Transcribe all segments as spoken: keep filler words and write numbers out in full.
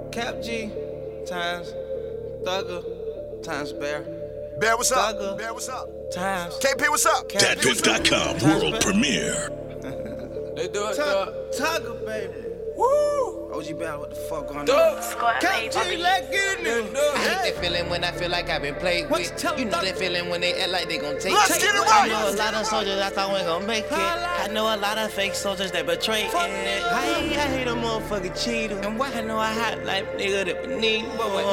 Cap G times Thugger times Bear. Bear, what's up? Thugger Bear, what's up? times K P, what's up? Dat Piff dot com world premiere. They do it, Thugger, baby. Woo! O G Bear, what the fuck going on? Cap G, let's get in there. I hate that feeling when I feel like I've been played with. You know that feeling when they act like they gon' take Let's it. get it I right. know a lot of soldiers I thought we gon' make it. I know a lot of fake soldiers that betray it. I hate, I hate a motherfucking cheater. And why I know I hot life nigga that we need. But wait,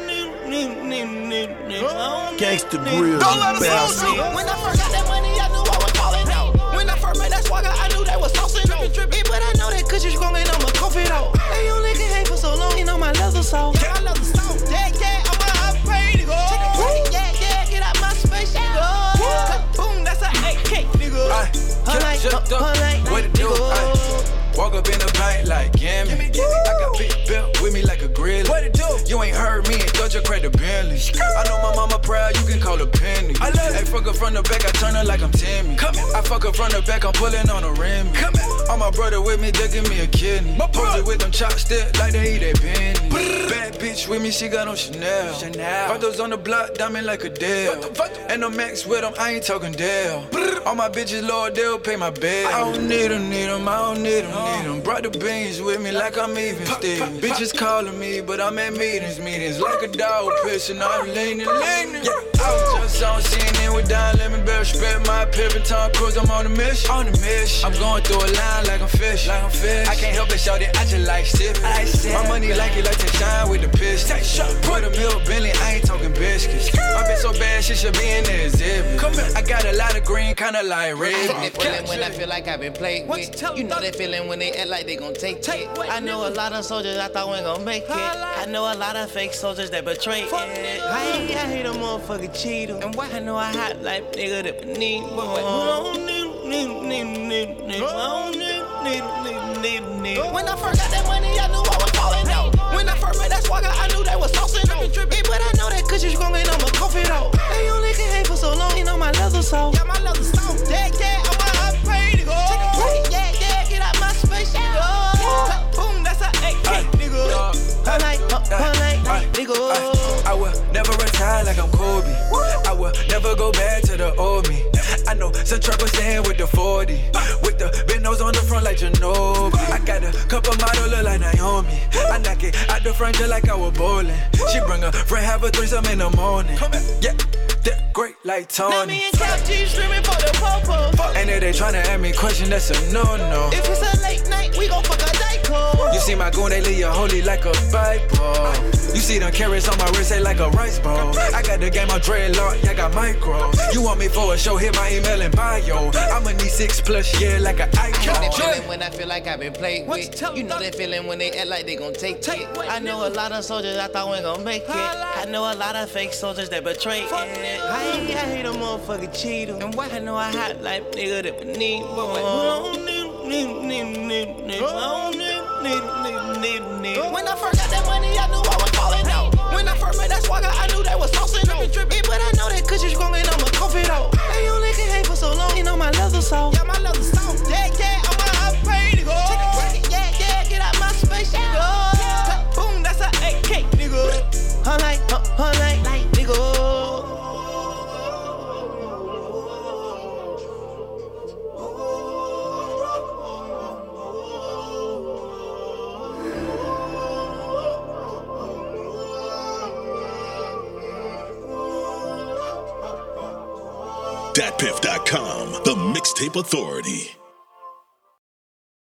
Gangsta Grill, Don't let us lose you. when I first got that money, I knew I was falling out. When I first made that swagger, I knew they was saucing out. Yeah, but I know that cause you gon' get on my coffee out. They only can hate for so long, you know my leather soft. Yeah, I leather soft. Yeah, yeah, I'm a I'm ready to go. Yeah, yeah, get out my space, go. Boom, that's a A K, nigga. Her like, her like, what it do? Ay. Walk up in the bank like, gimme. gimme, gimme. I got big belt with me like a grill. What it do? You ain't heard me and thought you credibility. I know my mama proud, you can call her Penny. I love hey, fuck her from the back, I turn her like I'm Timmy. Come here. I fuck her from the back, I'm pulling on a rim. Come here. All my brother with me, they give me a kidney. Posted with them chopsticks like they eat that penny. Bad bitch with me, she got on Chanel. Chanel. Photos on the block, diamond like a Dale. And the max with them, I ain't talking Dale. All my bitches, Lord, they'll pay my bill. I don't need them, need them, I don't need them, need them. Brought the beans with me like I'm even still. Bitches calling me, but I'm at meetings, meetings. Like a dog pissing, I'm leaning, leaning. Yeah. I was just on C N N with Don Lemon, better respect my Pippin, Tom Cruise, I'm on the mission. On the mission. I'm going through a line like I'm fish, like I'm fish. I can't help it, shout it, I just like sipping. My money like it like to shine with the pistol. Put a milk Bentley, I ain't talking biscuits. My bitch so bad, she should be in the exhibit. I got a lot of green, kinda like red. I hate that feeling when I feel like I've been played with. You know that feeling when they act like they gon' take it. I know a lot of soldiers I thought we gon' make it. I know a lot of fake soldiers that betray it. I hate, I hate a motherfucking cheater. And why I know I hot life nigga that we need. But wait, when I first got that money, I knew I was falling out. When I first made that swagger, I knew they was saucing out. Yeah, but I know that cause you gon' get on my coffee out. They only can hate for so long, you know my leather soft. Yeah, my leather soft. Yeah, yeah, I'm a I'm ready to go. Yeah, yeah, get out my space, go. Boom, that's a A K, nigga. Her like, her like, nigga. I will never retire like I'm Kobe. I will never go back to the old me. I know some trappers staying with the forty. With the big nose on the front like Ginobili. I got a couple model look like Naomi. I knock it out the front just like I was bowling. She bring a friend, have a threesome in the morning. Yeah, that great like Tony. Now me and Cap G streaming for the popo. And if they tryna ask me a question, that's a no-no. If it's a late night, we gon' fuck a Dyco. You see my goon, they leave you holy like a Bible. You see them carrots on my wrist, they like a rice bowl. I got the game on dreadlock, I got micro. You want me for a show, hit my email and bio. I'ma need six plus, yeah, like an I hate that icon. feeling when I feel like I've been played with. You know that feeling when they act like they gon' take it. I know a lot of soldiers I thought we gon' make it. I know a lot of fake soldiers that betray it. I hate, I hate a motherfucking cheater. And why I know I hot life nigga that we need. But wait, when I first got that money, I knew I was falling out. When I first made that swagger, I knew they was saucing out. Yeah, but I know that cause you gon' get on my coffee out. They only can hate for so long, you know my leather soft. Yeah, my leather soft. Yeah, yeah, I'm a I'm ready to go. Yeah, yeah, get out my space, go. Boom, that's a A K, nigga. Her like, her like, like, nigga. Dat Piff dot com, the mixtape authority.